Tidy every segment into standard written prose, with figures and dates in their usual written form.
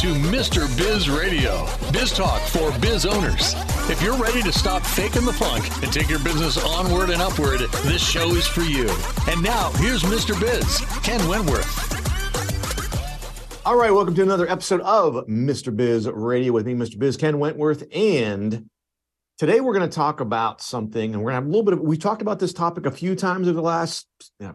to Mr. Biz Radio, biz talk for biz owners. If you're ready to stop faking the funk and take your business onward and upward, this show is for you. And now, here's Mr. Biz, Ken Wentworth. All right, welcome to another episode of Mr. Biz Radio with me, Mr. Biz, Ken Wentworth. And today we're going to talk about something, and we're going to have a little bit of, we talked about this topic a few times over the last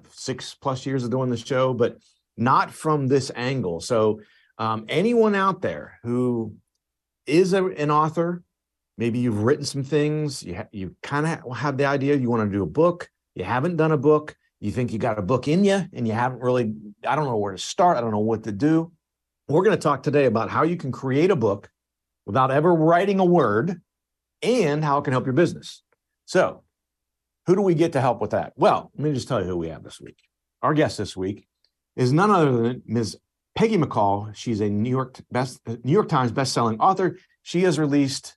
6+ years of doing the show, but not from this angle. So anyone out there who is an author, maybe you've written some things, you kind of have the idea you want to do a book, you haven't done a book, you think you got a book in you, and you haven't really, I don't know where to start, I don't know what to do. We're going to talk today about how you can create a book without ever writing a word and how it can help your business. So who do we get to help with that? Well, let me just tell you who we have this week. Our guest this week is none other than Ms. Peggy McCall. She's a New York Times bestselling author. She has released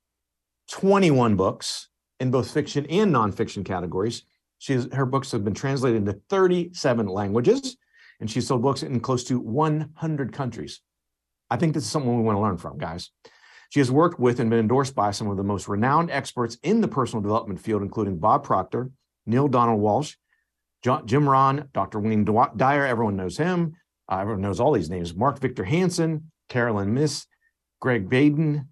21 books in both fiction and nonfiction categories. Her books have been translated into 37 languages, and she's sold books in close to 100 countries. I think this is something we want to learn from, guys. She has worked with and been endorsed by some of the most renowned experts in the personal development field, including Bob Proctor, Neil Donald Walsh, Jim Rohn, Dr. Wayne Dyer, everyone knows him. Everyone knows all these names. Mark Victor Hansen, Carolyn Miss, Greg Braden,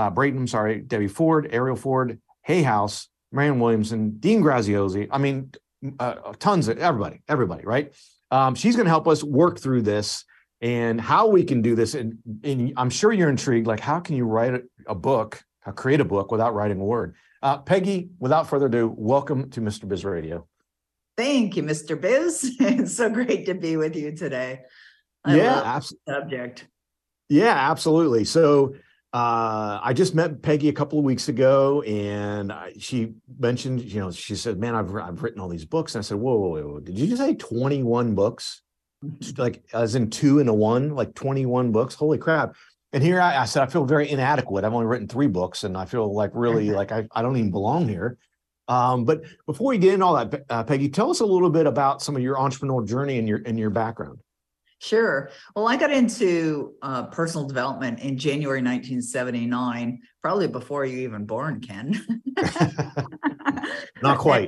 Debbie Ford, Ariel Ford, Hay House, Marianne Williamson, Dean Graziosi. I mean, tons of everybody, right? She's going to help us work through this and how we can do this. And I'm sure you're intrigued, like how can you write a book, create a book without writing a word? Peggy, without further ado, welcome to Mr. Biz Radio. Thank you, Mr. Biz. It's so great to be with you today. I love the subject. Yeah, absolutely. So I just met Peggy a couple of weeks ago, and she mentioned, she said, man, I've written all these books. And I said, whoa, did you just say 21 books? Like as in 2 and a 1, like 21 books? Holy crap. And here I said, I feel very inadequate. I've only written 3 books, and I feel like really like I don't even belong here. But before we get into all that, Peggy, tell us a little bit about some of your entrepreneurial journey and your background. Sure. Well, I got into personal development in January 1979, probably before you even born, Ken. Not quite.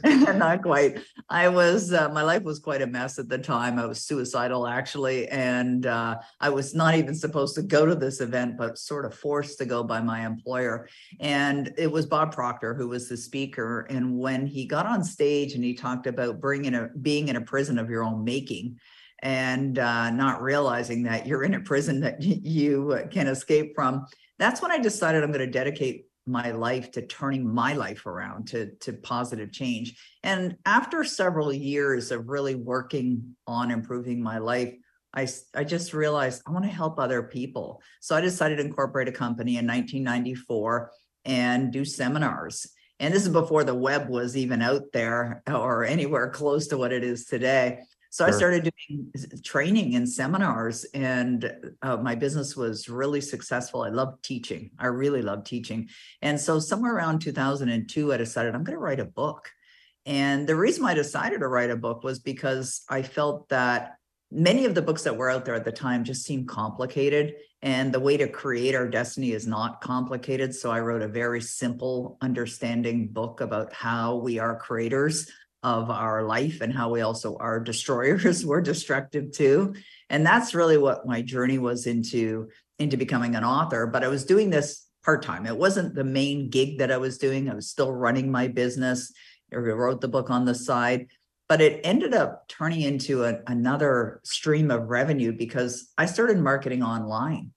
Not quite. I was, my life was quite a mess at the time. I was suicidal, actually. And I was not even supposed to go to this event, but sort of forced to go by my employer. And it was Bob Proctor who was the speaker. And when he got on stage and he talked about being in a prison of your own making, and not realizing that you're in a prison that you can escape from, that's when I decided I'm going to dedicate my life to turning my life around to positive change. And after several years of really working on improving my life, I just realized I want to help other people. So I decided to incorporate a company in 1994 and do seminars. And this is before the web was even out there or anywhere close to what it is today. So sure. I started doing training and seminars, and my business was really successful. I loved teaching. I really loved teaching. And so somewhere around 2002, I decided I'm going to write a book. And the reason I decided to write a book was because I felt that many of the books that were out there at the time just seemed complicated. And the way to create our destiny is not complicated. So I wrote a very simple, understanding book about how we are creators of our life and how we also are destroyers. We're destructive too. And that's really what my journey was into becoming an author. But I was doing this part-time. It wasn't the main gig that I was doing. I was still running my business. I wrote the book on the side, but it ended up turning into another stream of revenue because I started marketing online.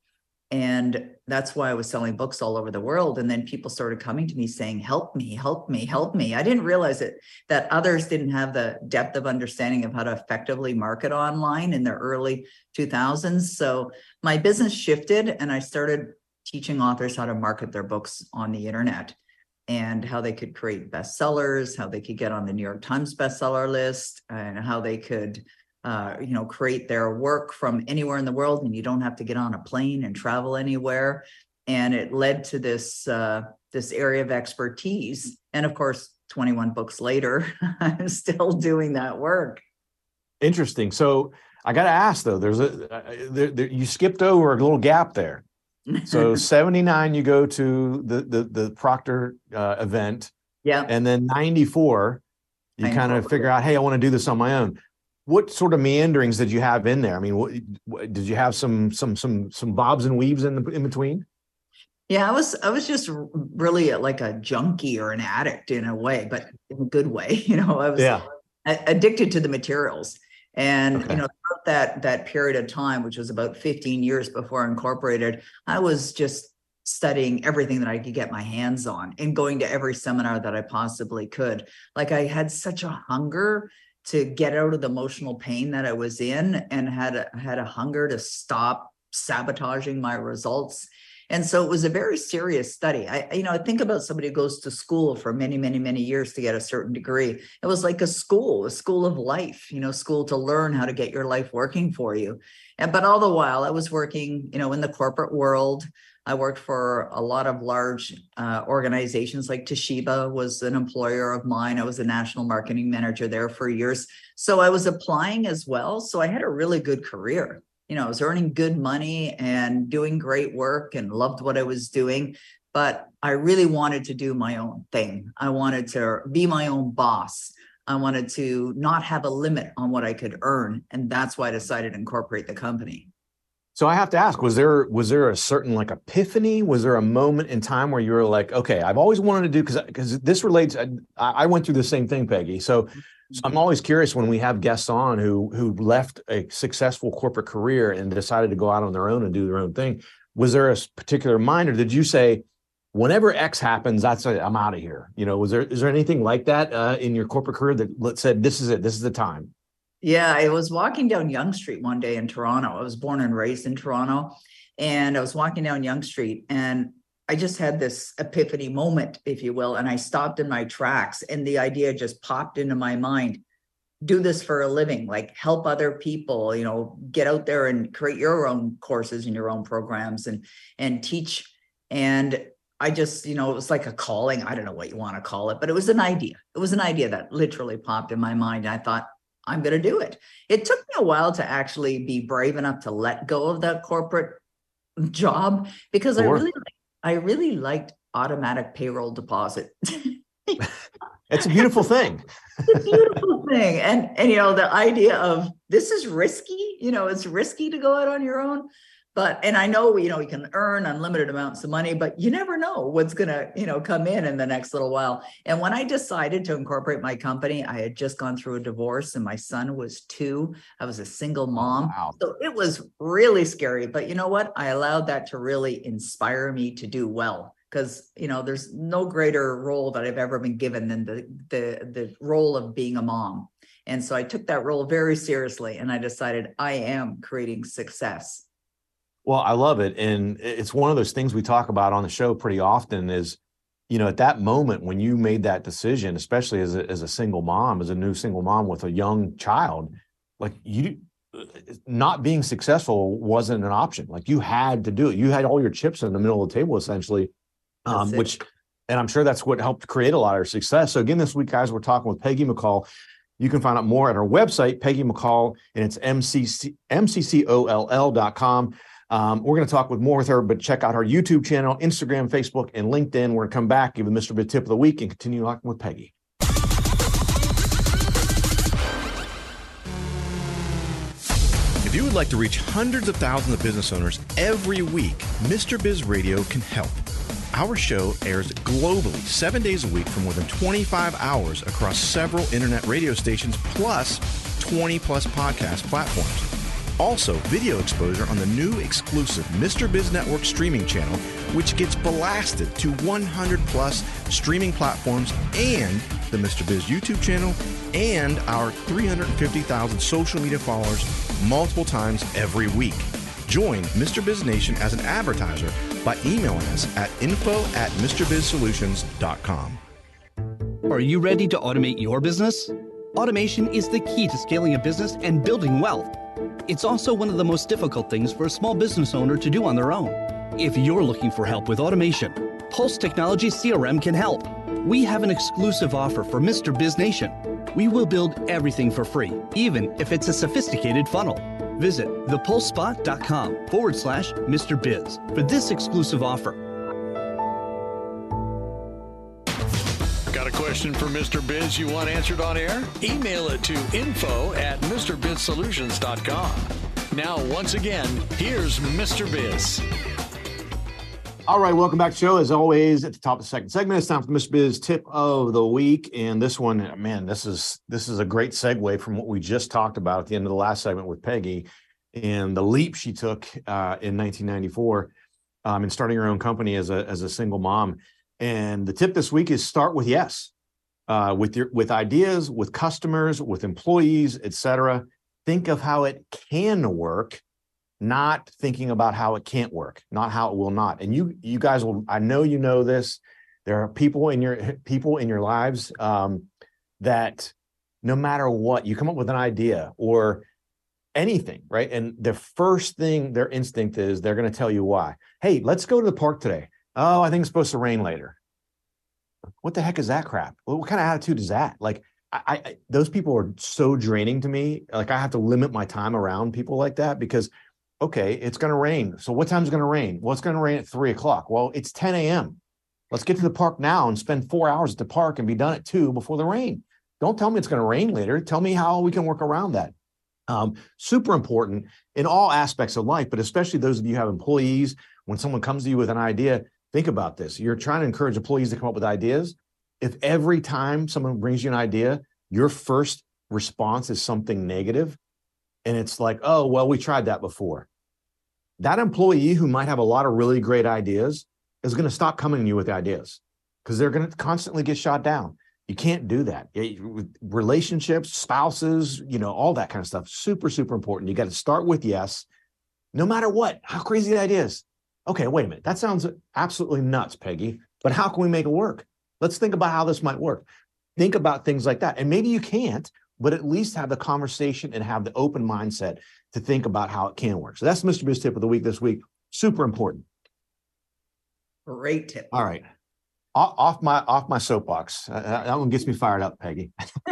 And that's why I was selling books all over the world. And then people started coming to me saying, help me, help me, help me. I didn't realize that others didn't have the depth of understanding of how to effectively market online in the early 2000s. So my business shifted and I started teaching authors how to market their books on the internet and how they could create bestsellers, how they could get on the New York Times bestseller list, and how they could create their work from anywhere in the world, and you don't have to get on a plane and travel anywhere. And it led to this area of expertise. And of course, 21 books later, I'm still doing that work. Interesting. So I got to ask though, you skipped over a little gap there. So 79, you go to the Procter event. Yeah. And then 94, you kind of figure out, hey, I want to do this on my own. What sort of meanderings did you have in there? I mean, did you have some bobs and weaves in between? Yeah, I was just really like a junkie or an addict in a way, but in a good way. I was addicted to the materials. And, throughout that period of time, which was about 15 years before I incorporated, I was just studying everything that I could get my hands on and going to every seminar that I possibly could. Like I had such a hunger to get out of the emotional pain that I was in, and had a hunger to stop sabotaging my results. And so it was a very serious study. I think about somebody who goes to school for many, many, many years to get a certain degree. It was like a school of life, school to learn how to get your life working for you. But all the while I was working, in the corporate world. I worked for a lot of large organizations, like Toshiba was an employer of mine. I was a national marketing manager there for years. So I was applying as well. So I had a really good career. I was earning good money and doing great work and loved what I was doing. But I really wanted to do my own thing. I wanted to be my own boss. I wanted to not have a limit on what I could earn. And that's why I decided to incorporate the company. So I have to ask, was there a certain like epiphany? Was there a moment in time where you were like, okay, I've always wanted to do, because this relates, I went through the same thing, Peggy. So I'm always curious when we have guests on who left a successful corporate career and decided to go out on their own and do their own thing. Was there a particular mind, or did you say, whenever X happens, that's it, I'm out of here? Is there anything like that in your corporate career that said, this is it, this is the time? Yeah, I was walking down Yonge Street one day in Toronto. I was born and raised in Toronto, and I was walking down Yonge Street, and I just had this epiphany moment, if you will, and I stopped in my tracks, and the idea just popped into my mind. Do this for a living, like help other people, get out there and create your own courses and your own programs and teach. And I just, it was like a calling. I don't know what you want to call it, but it was an idea. It was an idea that literally popped in my mind. And I thought, I'm going to do it. It took me a while to actually be brave enough to let go of that corporate job, because sure. I really liked automatic payroll deposit. It's a beautiful thing. It's a beautiful thing. And the idea of this is risky, it's risky to go out on your own. And I know, you can earn unlimited amounts of money, but you never know what's going to, come in the next little while. And when I decided to incorporate my company, I had just gone through a divorce and my son was 2. I was a single mom. Wow. So it was really scary. But you know what? I allowed that to really inspire me to do well. Because, there's no greater role that I've ever been given than the role of being a mom. And so I took that role very seriously, and I decided I am creating success. Well, I love it. And it's one of those things we talk about on the show pretty often is, at that moment when you made that decision, especially as a single mom, as a new single mom with a young child, like not being successful wasn't an option. Like you had to do it. You had all your chips in the middle of the table, essentially, and I'm sure that's what helped create a lot of success. So again, this week, guys, we're talking with Peggy McColl. You can find out more at our website, Peggy McColl, and it's mccoll.com. We're going to talk more with her, but check out her YouTube channel, Instagram, Facebook, and LinkedIn. We're going to come back, give the Mr. Biz tip of the week, and continue talking with Peggy. If you would like to reach hundreds of thousands of business owners every week, Mr. Biz Radio can help. Our show airs globally 7 days a week for more than 25 hours across several internet radio stations, plus 20 plus podcast platforms. Also, video exposure on the new exclusive Mr. Biz Network streaming channel, which gets blasted to 100 plus streaming platforms, and the Mr. Biz YouTube channel, and our 350,000 social media followers multiple times every week. Join Mr. Biz Nation as an advertiser by emailing us at info@MrBizSolutions.com. Are you ready to automate your business? Automation is the key to scaling a business and building wealth. It's also one of the most difficult things for a small business owner to do on their own. If you're looking for help with automation, Pulse Technology CRM can help. We have an exclusive offer for Mr. Biz Nation. We will build everything for free, even if it's a sophisticated funnel. Visit thepulsespot.com/Mr. Biz for this exclusive offer. Got a question for Mr. Biz you want answered on air? Email it to info@MrBizSolutions.com. Now, once again, here's Mr. Biz. All right, welcome back to the show. As always, at the top of the second segment, it's time for Mr. Biz Tip of the Week. And this one, man, this is a great segue from what we just talked about at the end of the last segment with Peggy and the leap she took in 1994 in starting her own company as a single mom. And the tip this week is start with yes, with ideas, with customers, with employees, etc. Think of how it can work, not thinking about how it can't work, not how it will not. And you guys will, I know you know this. There are people in your lives that no matter what, you come up with an idea or anything, right? And the first thing, their instinct is they're going to tell you why. Hey, let's go to the park today. Oh, I think it's supposed to rain later. What the heck is that crap? What kind of attitude is that? Like, I those people are so draining to me. Like, I have to limit my time around people like that because, okay, it's going to rain. So what time is it going to rain? Well, it's going to rain at 3:00. Well, it's 10 a.m. Let's get to the park now and spend 4 hours at the park and be done at 2 before the rain. Don't tell me it's going to rain later. Tell me how we can work around that. Super important in all aspects of life, but especially those of you who have employees. When someone comes to you with an idea, think about this. You're trying to encourage employees to come up with ideas. If every time someone brings you an idea, your first response is something negative, and it's like, oh, well, we tried that before. That employee who might have a lot of really great ideas is going to stop coming to you with ideas because they're going to constantly get shot down. You can't do that. Relationships, spouses, all that kind of stuff, super, super important. You got to start with yes, no matter what, how crazy the idea is. Okay, wait a minute. That sounds absolutely nuts, Peggy, but how can we make it work? Let's think about how this might work. Think about things like that. And maybe you can't, but at least have the conversation and have the open mindset to think about how it can work. So that's Mr. Biz Tip of the Week this week. Super important. Great tip. All right. Off my soapbox. That one gets me fired up, Peggy.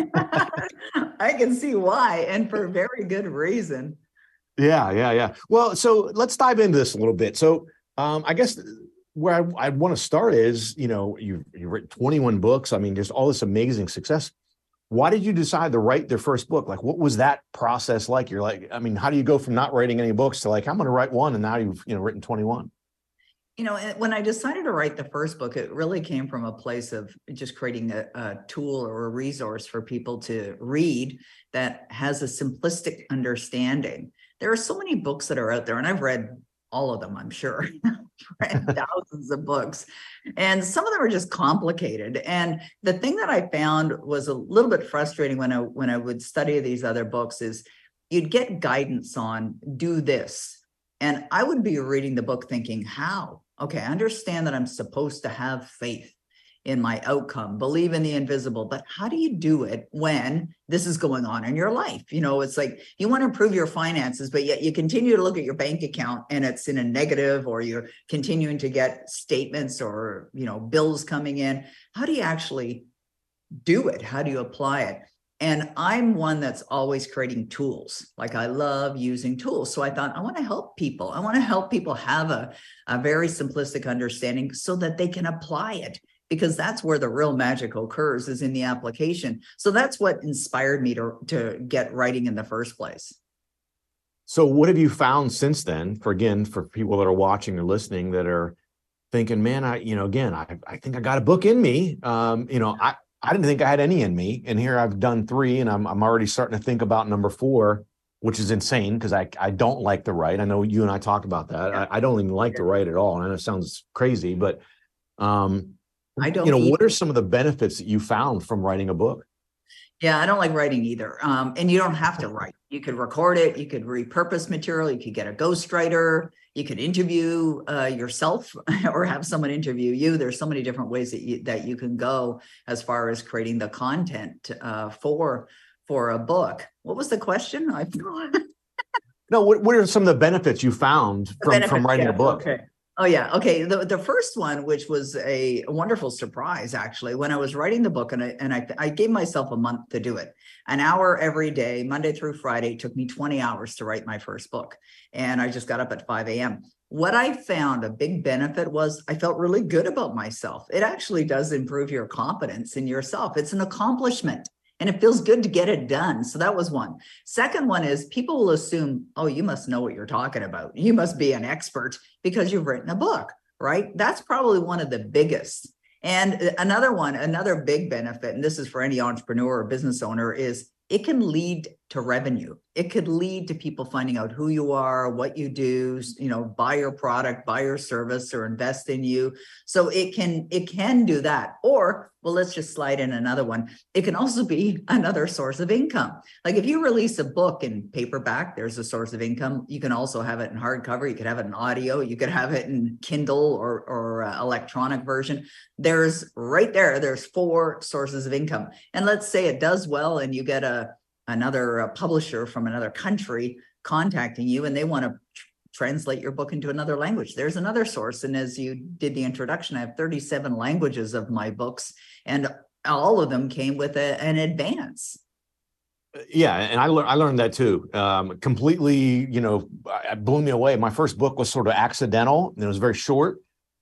I can see why, and for a very good reason. Yeah. Well, so let's dive into this a little bit. So I guess where I want to start is, you've written 21 books. I mean, just all this amazing success. Why did you decide to write their first book? Like, what was that process like? You're like, I mean, how do you go from not writing any books to like, I'm going to write one, and now you've written 21? When I decided to write the first book, it really came from a place of just creating a tool or a resource for people to read that has a simplistic understanding. There are so many books that are out there, and I've read all of them, I'm sure. I've read thousands of books, and some of them are just complicated. And the thing that I found was a little bit frustrating when I would study these other books is you'd get guidance on do this. And I would be reading the book thinking, how? Okay, I understand that I'm supposed to have faith in my outcome, believe in the invisible, but how do you do it when this is going on in your life? It's like you want to improve your finances, but yet you continue to look at your bank account and it's in a negative, or you're continuing to get statements or, bills coming in. How do you actually do it? How do you apply it? And I'm one that's always creating tools. Like, I love using tools. So I thought, I want to help people. I want to help people have a very simplistic understanding so that they can apply it, because that's where the real magic occurs, is in the application. So that's what inspired me to get writing in the first place. So what have you found since then, for people that are watching or listening that are thinking, man, I think I got a book in me. I didn't think I had any in me, and here I've done 3, and I'm already starting to think about number 4, which is insane because I don't like to write. I know you and I talked about that. Yeah. I don't even like to write at all. And I know it sounds crazy, but I don't. What are some of the benefits that you found from writing a book? Yeah, I don't like writing either. And you don't have to write. You could record it. You could repurpose material. You could get a ghostwriter. You could interview yourself or have someone interview you. There's so many different ways that you can go as far as creating the content for a book. What was the question? No, what are some of the benefits you found from writing a book? Okay. Oh, yeah. Okay. The first one, which was a wonderful surprise, actually, when I was writing the book, and I gave myself a month to do it, an hour every day, Monday through Friday. It took me 20 hours to write my first book. And I just got up at 5 a.m. What I found a big benefit was I felt really good about myself. It actually does improve your confidence in yourself. It's an accomplishment. And it feels good to get it done. So that was one. Second one is people will assume, oh, you must know what you're talking about. You must be an expert because you've written a book, right? That's probably one of the biggest. And another big benefit, and this is for any entrepreneur or business owner, is it can lead to revenue. It could lead to people finding out who you are, what you do, buy your product, buy your service, or invest in you. So it can do that. Or, well, let's just slide in another one. It can also be another source of income. Like if you release a book in paperback, there's a source of income. You can also have it in hardcover. You could have it in audio. You could have it in Kindle or electronic version. There's 4 sources of income. And let's say it does well and you get another publisher from another country contacting you and they want to translate your book into another language. There's another source. And as you did the introduction, I have 37 languages of my books, and all of them came with an advance. Yeah, and I learned that too. Completely, it blew me away. My first book was sort of accidental, and it was very short.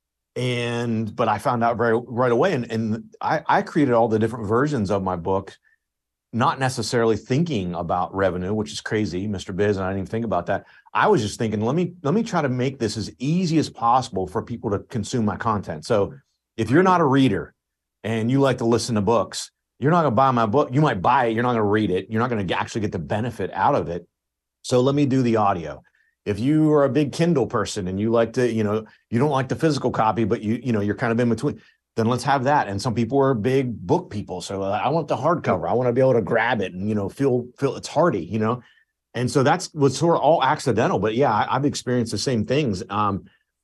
But I found out right away, and I created all the different versions of my book, not necessarily thinking about revenue, which is crazy, Mr. Biz, and I didn't even think about that. I was just thinking, let me try to make this as easy as possible for people to consume my content. So if you're not a reader and you like to listen to books, you're not going to buy my book. You might buy it. You're not going to read it. You're not going to actually get the benefit out of it. So let me do the audio. If you are a big Kindle person and you like to, you don't like the physical copy, but you're kind of in between, then let's have that. And some people are big book people. So I want the hardcover. I want to be able to grab it and, feel it's hardy, And so that's what's sort of all accidental. But yeah, I've experienced the same things. I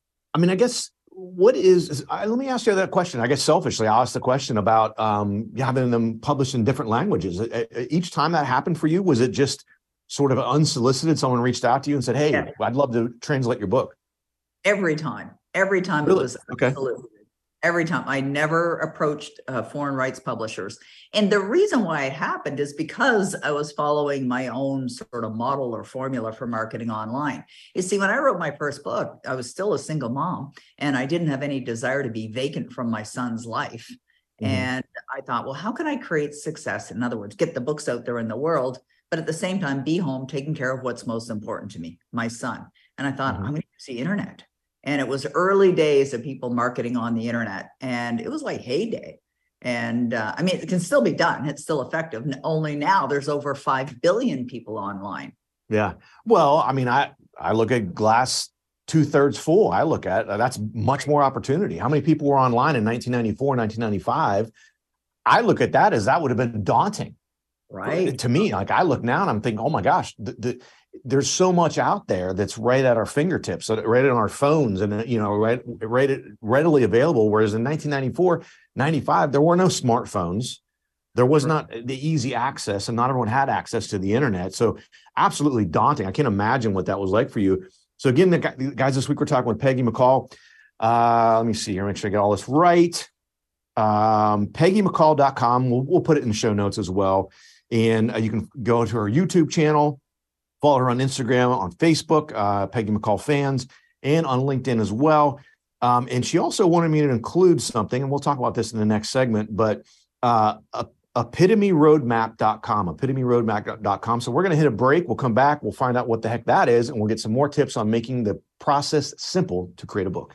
guess let me ask you that question. I guess selfishly, I'll ask the question about having them published in different languages. Each time that happened for you, was it just sort of unsolicited? Someone reached out to you and said, hey, yeah, I'd love to translate your book. Every time really? It was unsolicited. Okay. Every time. I never approached foreign rights publishers. And the reason why it happened is because I was following my own sort of model or formula for marketing online. You see, when I wrote my first book, I was still a single mom and I didn't have any desire to be vacant from my son's life. Mm-hmm. And I thought, well, how can I create success? In other words, get the books out there in the world, but at the same time, be home taking care of what's most important to me, my son. And I thought, I'm going to use the internet. And it was early days of people marketing on the internet. And it was like heyday. And it can still be done. It's still effective. Only now there's over 5 billion people online. Yeah. Well, I look at glass 2/3 full. I look at that's much more opportunity. How many people were online in 1994, 1995? I look at that as that would have been daunting. Right. To me, like I look now and I'm thinking, oh my gosh, there's so much out there that's right at our fingertips, right on our phones, and readily available. Whereas in 1994, 95, there were no smartphones. There was not the easy access, and not everyone had access to the internet. So absolutely daunting. I can't imagine what that was like for you. So again, the guys, this week we're talking with Peggy McCall. Let me see here, make sure I get all this right. PeggyMcCall.com. We'll put it in the show notes as well. And you can go to her YouTube channel, follow her on Instagram, on Facebook, Peggy McCall Fans, and on LinkedIn as well. And she also wanted me to include something, and we'll talk about this in the next segment, but epitomyroadmap.com, epitomyroadmap.com. So we're going to hit a break. We'll come back. We'll find out what the heck that is, and we'll get some more tips on making the process simple to create a book.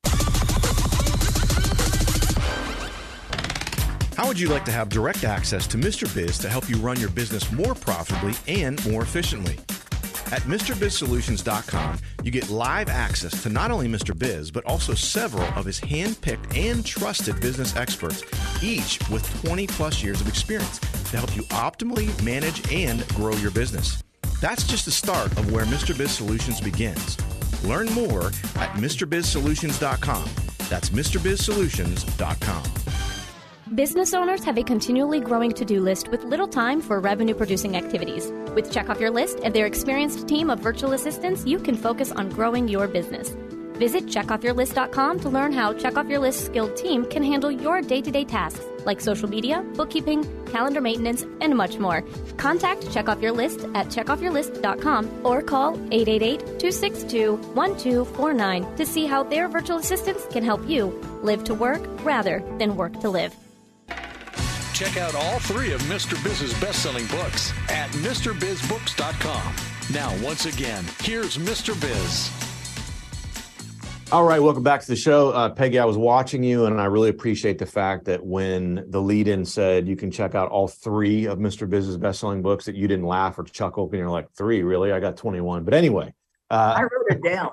How would you like to have direct access to Mr. Biz to help you run your business more profitably and more efficiently? At MrBizSolutions.com, you get live access to not only Mr. Biz, but also several of his hand-picked and trusted business experts, each with 20-plus years of experience to help you optimally manage and grow your business. That's just the start of where Mr. Biz Solutions begins. Learn more at MrBizSolutions.com. That's MrBizSolutions.com. Business owners have a continually growing to-do list with little time for revenue-producing activities. With Check Off Your List and their experienced team of virtual assistants, you can focus on growing your business. Visit checkoffyourlist.com to learn how Check Off Your List skilled team can handle your day-to-day tasks like social media, bookkeeping, calendar maintenance, and much more. Contact Check Off Your List at checkoffyourlist.com or call 888-262-1249 to see how their virtual assistants can help you live to work rather than work to live. Check out all 3 of Mr. Biz's best-selling books at MrBizBooks.com. Now, once again, here's Mr. Biz. All right, welcome back to the show. Peggy, I was watching you, and I really appreciate the fact that when the lead-in said you can check out all 3 of Mr. Biz's best-selling books, that you didn't laugh or chuckle, and you're like, 3, really? I got 21. But anyway. I wrote it down.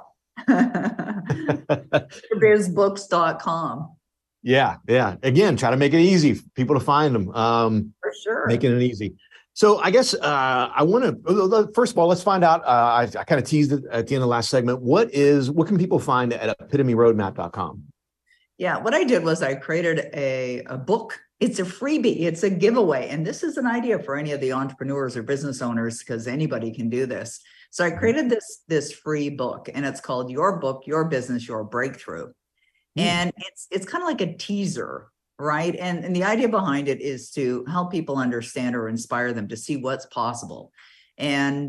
MrBizBooks.com. Yeah. Again, try to make it easy for people to find them. For sure. Making it easy. So I guess I want to, first of all, let's find out. I kind of teased it at the end of the last segment. What can people find at epitomyroadmap.com? Yeah, what I did was I created a book. It's a freebie. It's a giveaway. And this is an idea for any of the entrepreneurs or business owners, because anybody can do this. So I created this free book, and it's called Your Book, Your Business, Your Breakthrough. And it's kind of like a teaser, right? And the idea behind it is to help people understand or inspire them to see what's possible. And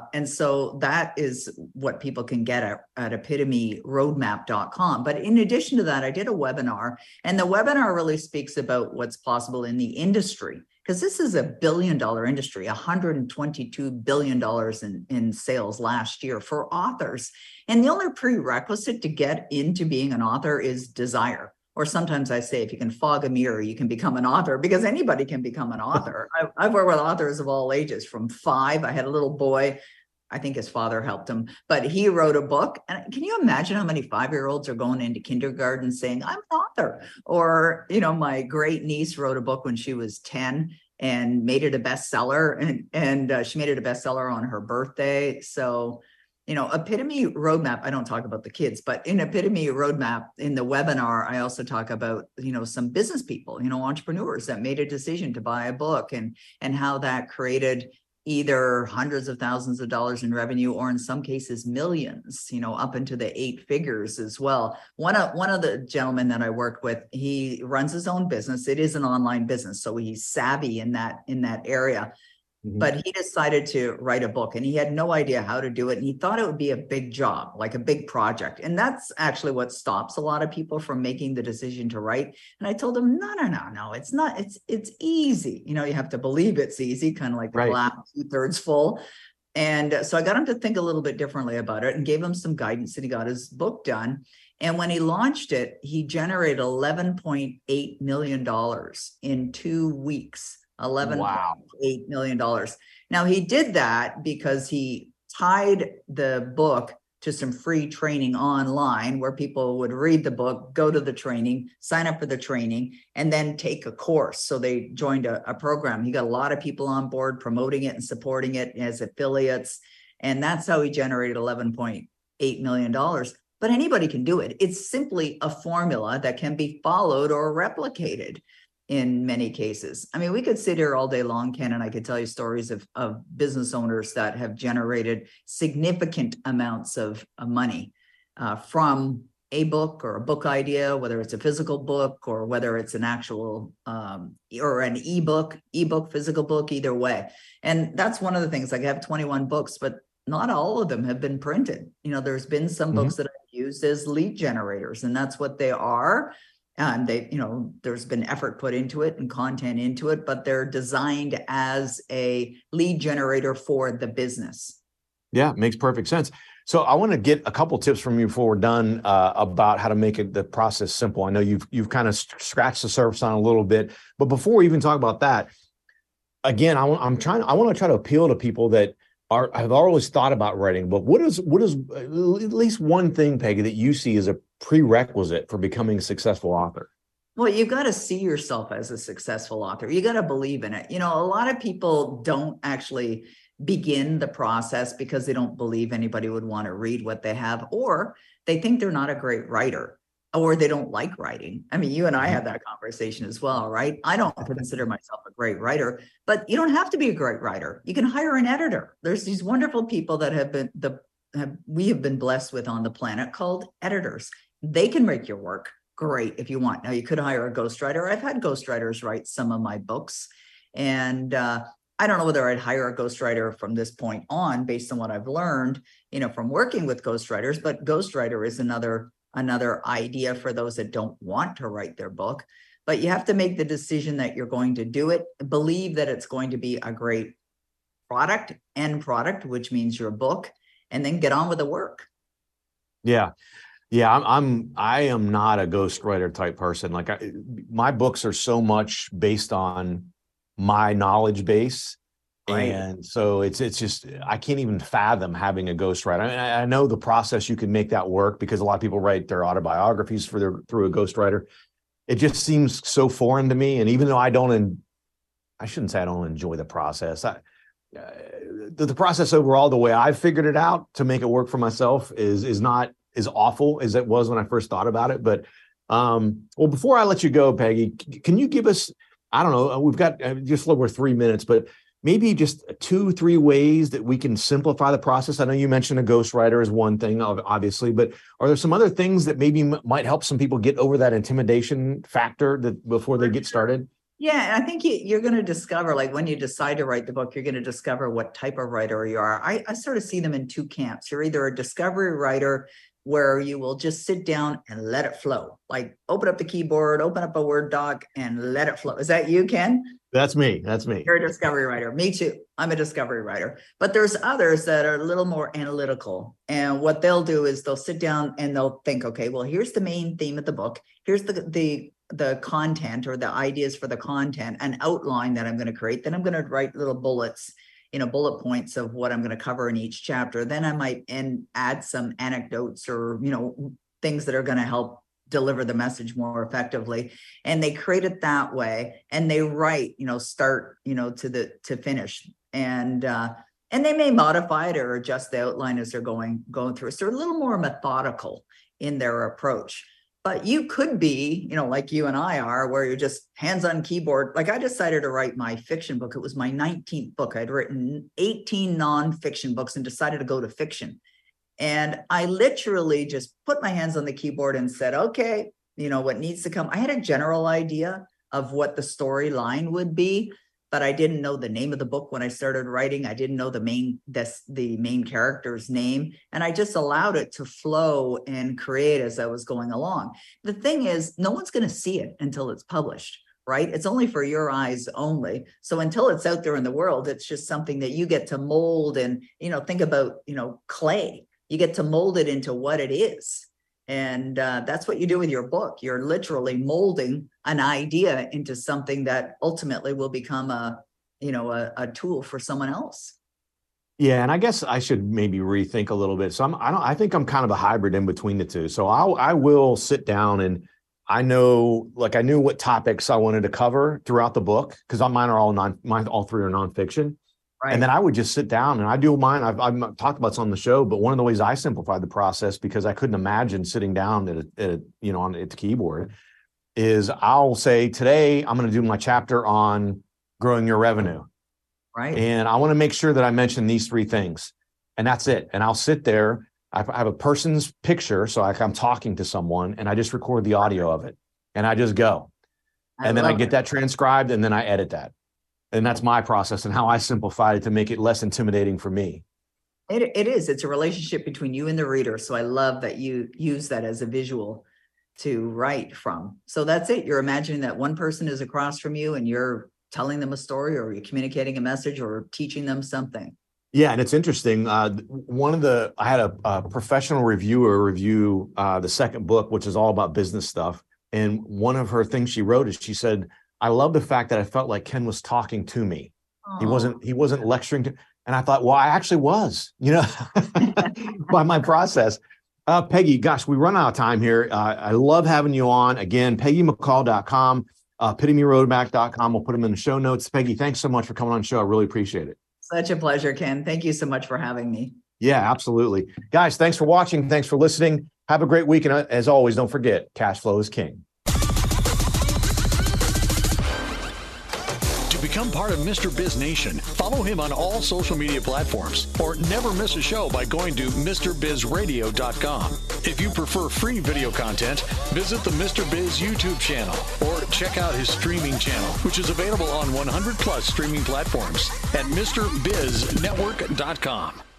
so that is what people can get at epitomyroadmap.com. But in addition to that, I did a webinar, and the webinar really speaks about what's possible in the industry, because this is $1 billion industry, $122 billion in sales last year for authors. And the only prerequisite to get into being an author is desire. Or sometimes I say, if you can fog a mirror, you can become an author, because anybody can become an author. I've worked with authors of all ages. From 5, I had a little boy, I think his father helped him, but he wrote a book. And can you imagine how many 5-year-olds are going into kindergarten saying, I'm an author? Or, my great niece wrote a book when she was 10 and made it a bestseller. And she made it a bestseller on her birthday. So, Epitome Roadmap, I don't talk about the kids, but in Epitome Roadmap, in the webinar, I also talk about, some business people, entrepreneurs that made a decision to buy a book, and how that created either hundreds of thousands of dollars in revenue, or in some cases, millions, up into the 8 figures as well. One of the gentlemen that I worked with, he runs his own business. It is an online business, so he's savvy in that area. But he decided to write a book, and he had no idea how to do it. And he thought it would be a big job, like a big project. And that's actually what stops a lot of people from making the decision to write. And I told him, no, it's not. It's easy. You have to believe it's easy, kind of like the glass 2/3 full. And so I got him to think a little bit differently about it, and gave him some guidance, and he got his book done. And when he launched it, he generated $11.8 million in 2 weeks. $11.8 million. Now, he did that because he tied the book to some free training online, where people would read the book, go to the training, sign up for the training, and then take a course. So they joined a program. He got a lot of people on board promoting it and supporting it as affiliates. And that's how he generated $11.8 million. But anybody can do it. It's simply a formula that can be followed or replicated in many cases. I mean, we could sit here all day long, Ken, and I could tell you stories of business owners that have generated significant amounts of money from a book or a book idea, whether it's a physical book or whether it's an actual or an ebook, physical book, either way. And that's one of the things. Like, I have 21 books, but not all of them have been printed. There's been some books that I've used as lead generators, and that's what they are. There's been effort put into it and content into it, but they're designed as a lead generator for the business. Yeah, makes perfect sense. So I want to get a couple tips from you before we're done about how to make the process simple. I know you've kind of scratched the surface on a little bit, but before we even talk about that, again, I want to try to appeal to people that have always thought about writing. But what is at least one thing, Peggy, that you see as a prerequisite for becoming a successful author? Well, you got to see yourself as a successful author. You got to believe in it. A lot of people don't actually begin the process because they don't believe anybody would want to read what they have, or they think they're not a great writer, or they don't like writing. I mean, you and I had that conversation as well, right? I don't consider myself a great writer, but you don't have to be a great writer. You can hire an editor. There's these wonderful people that have been we have been blessed with on the planet called editors. They can make your work great if you want. Now, you could hire a ghostwriter. I've had ghostwriters write some of my books, and I don't know whether I'd hire a ghostwriter from this point on based on what I've learned, from working with ghostwriters, but ghostwriter is another idea for those that don't want to write their book. But you have to make the decision that you're going to do it, believe that it's going to be a great end product, which means your book, and then get on with the work. Yeah. I am not a ghostwriter type person. Like my books are so much based on my knowledge base. Right. And so it's just, I can't even fathom having a ghostwriter. I know the process, you can make that work because a lot of people write their autobiographies through a ghostwriter. It just seems so foreign to me. And even though I shouldn't say I don't enjoy the process. The process overall, the way I've figured it out to make it work for myself is not as awful as it was when I first thought about it. But well, before I let you go, Peggy, can you give us, I don't know, we've got just over 3 minutes, but maybe just 2-3 ways that we can simplify the process. I know you mentioned a ghostwriter is one thing, obviously, but are there some other things that maybe might help some people get over that intimidation factor before they get started? Yeah, I think you're going to discover, like when you decide to write the book, you're going to discover what type of writer you are. I sort of see them in 2 camps. You're either a discovery writer where you will just sit down and let it flow, like open up the keyboard, open up a Word doc and let it flow. Is that you, Ken? That's me. You're a discovery writer. Me too. I'm a discovery writer. But there's others that are a little more analytical. And what they'll do is they'll sit down and they'll think, okay, well, here's the main theme of the book. Here's the content or the ideas for the content, an outline that I'm going to create. Then I'm going to write little bullets, bullet points of what I'm going to cover in each chapter. Then I might add some anecdotes or, things that are going to help deliver the message more effectively. And they create it that way. And they write, start, to finish. And they may modify it or adjust the outline as they're going through. So they're a little more methodical in their approach. But you could be, like you and I are, where you're just hands on keyboard. Like I decided to write my fiction book. It was my 19th book. I'd written 18 nonfiction books and decided to go to fiction. And I literally just put my hands on the keyboard and said, okay, what needs to come. I had a general idea of what the storyline would be, but I didn't know the name of the book when I started writing. I didn't know the main character's name. And I just allowed it to flow and create as I was going along. The thing is, no one's going to see it until it's published, right? It's only for your eyes only. So until it's out there in the world, it's just something that you get to mold and, think about, clay. You get to mold it into what it is. And that's what you do with your book. You're literally molding an idea into something that ultimately will become a tool for someone else. Yeah, and I guess I should maybe rethink a little bit. So I think I'm kind of a hybrid in between the two. So I will sit down and I knew what topics I wanted to cover throughout the book because mine are all 3 are nonfiction. Right. And then I would just sit down and I do mine. I've talked about this on the show, but one of the ways I simplified the process because I couldn't imagine sitting down at the keyboard is I'll say today I'm going to do my chapter on growing your revenue. Right. And I want to make sure that I mention these 3 things and that's it. And I'll sit there. I have a person's picture. So I'm talking to someone and I just record the audio of it and I just go. And then I get that transcribed and then I edit that. And that's my process and how I simplified it to make it less intimidating for me. It is. It's a relationship between you and the reader. So I love that you use that as a visual to write from. So that's it. You're imagining that one person is across from you and you're telling them a story or you're communicating a message or teaching them something. Yeah. And it's interesting. I had a professional reviewer review the second book, which is all about business stuff. And one of her things she wrote is she said, I love the fact that I felt like Ken was talking to me. Aww. He wasn't lecturing to, and I thought, well, I actually was, by my process. Peggy, gosh, we run out of time here. I love having you on. Again, PeggyMcCall.com, EpitomyRoadMap.com. We'll put them in the show notes. Peggy, thanks so much for coming on the show. I really appreciate it. Such a pleasure, Ken. Thank you so much for having me. Yeah, absolutely. Guys, thanks for watching. Thanks for listening. Have a great week. And as always, don't forget, cash flow is king. become part of Mr. Biz Nation, follow him on all social media platforms or never miss a show by going to MrBizRadio.com. If you prefer free video content, visit the Mr. Biz YouTube channel or check out his streaming channel, which is available on 100 plus streaming platforms at MrBizNetwork.com.